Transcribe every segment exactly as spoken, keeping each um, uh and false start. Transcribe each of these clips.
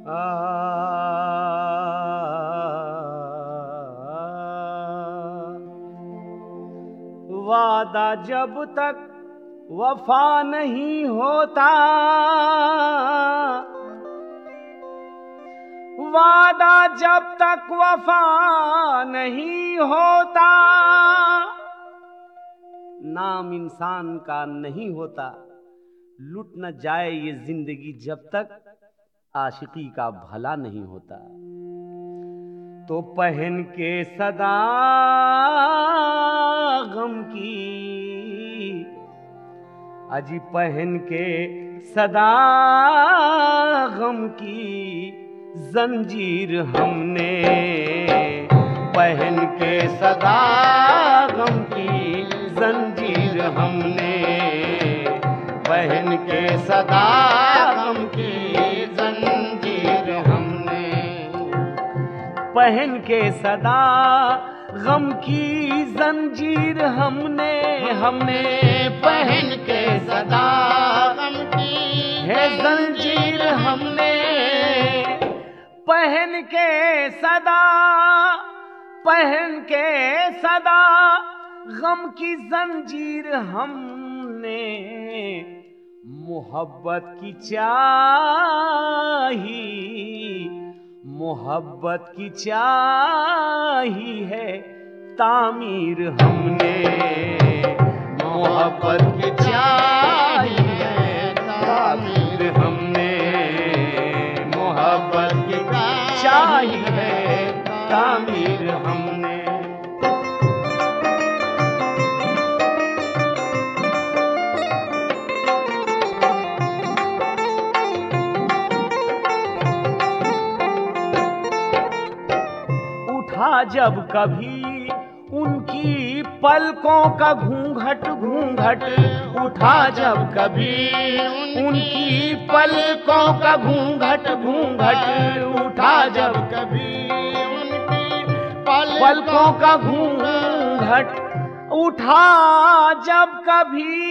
आ, वादा जब तक वफा नहीं होता, वादा जब तक वफा नहीं होता, नाम इंसान का नहीं होता। लुट न जाए ये जिंदगी जब तक आशिकी का भला नहीं होता। तो पहन के सदा गम की, अजी पहन के सदा गम की जंजीर हमने, पहन के सदा गम की जंजीर हमने, पहन के सदा गम की जंजीर हमने, पहन के सदा गम की जंजीर हमने, हमने पहन के सदा गम की है जंजीर हमने, पहन के सदा, पहन के सदा गम की जंजीर हमने, मोहब्बत की चाही, मोहब्बत की चाही है तामीर हमने, मोहब्बत की चाही है तामीर हमने, मोहब्बत की चाही है तामीर हमने। उठा जब कभी उनकी पलकों का घूंघट घूंघट, उठा जब कभी उनकी पलकों का घूंघट घूंघट, उठा जब कभी उनकी पलकों का घूंघट, उठा जब कभी,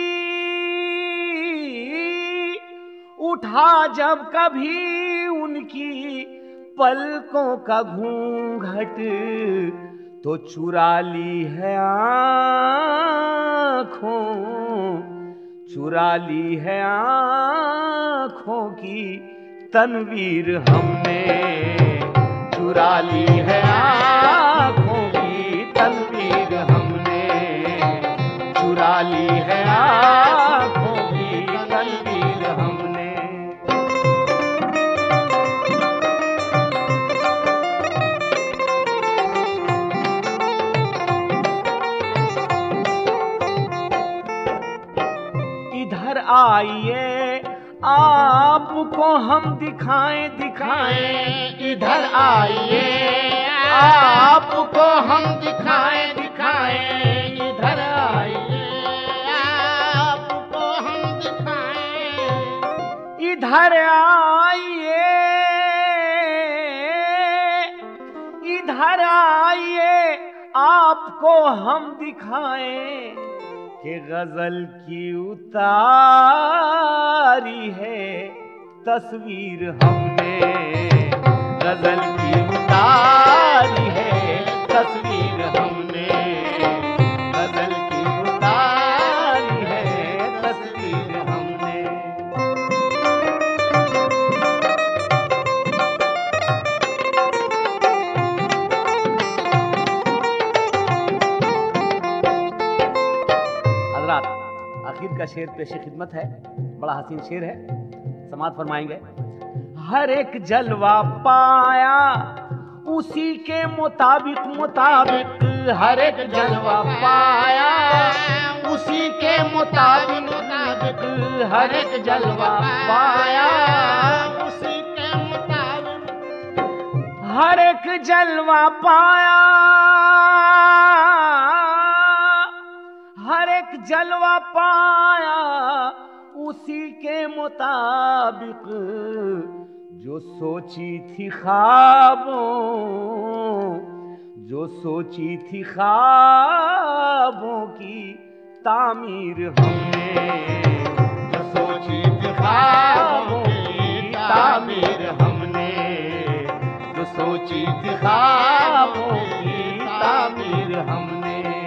उठा जब कभी उनकी पलकों का घूंघट, तो चुरा ली है आँखों, चुरा ली है आँखों की तनवीर हमने, चुरा ली है आँखों की तनवीर हमने, चुरा ली है आँखों की तनवीर हमने। इधर आइए आपको हम दिखाएं दिखाएं, इधर आइए आपको हम दिखाएं दिखाएं, इधर आइए आपको हम दिखाएं, इधर आइए, इधर आइए आपको हम दिखाएं कि गजल की उतारी है तस्वीर हमने, गजल की उतारी है तस्वीर हमने, गजल की उतारी है तस्वीर हमने। हज़रात, आखिर का शेर पेश खिदमत है, बड़ा हसीन शेर है, समात फरमाएंगे। हर एक जलवा पाया उसी के मुताबिक मुताबिक, हर एक जलवा पाया उसी के मुताबिक मुताबिक, हर एक जलवा पाया उसी के मुताबिक, हर एक जलवा पाया, हर एक जलवा पाया उसी के मुताबिक, जो सोची थी ख्वाबों, जो सोची थी ख्वाबों की तामीर हमने, जो सोची थी ख्वाबों की तामीर हमने, सोची थी ख्वाबों की तामीर हमने।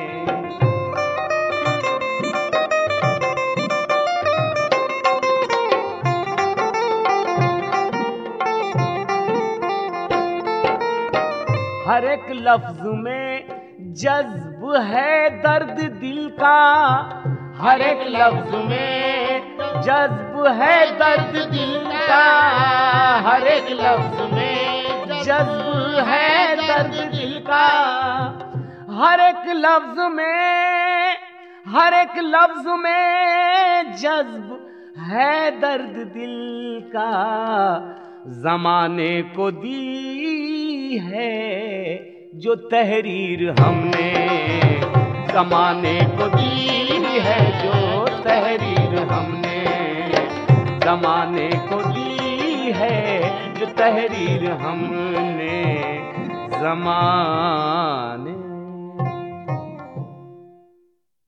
हर एक लफ्ज में जज्ब है दर्द दिल का, हर एक लफ्ज में जज्ब है दर्द दिल का, हर एक लफ्ज में जज्ब है दर्द दिल का, हर एक लफ्ज में हर एक लफ्ज में जज्ब है दर्द दिल का। ज़माने को दी है जो तहरीर हमने, ज़माने को दी है जो तहरीर हमने, ज़माने को दी है जो तहरीर हमने, ज़माने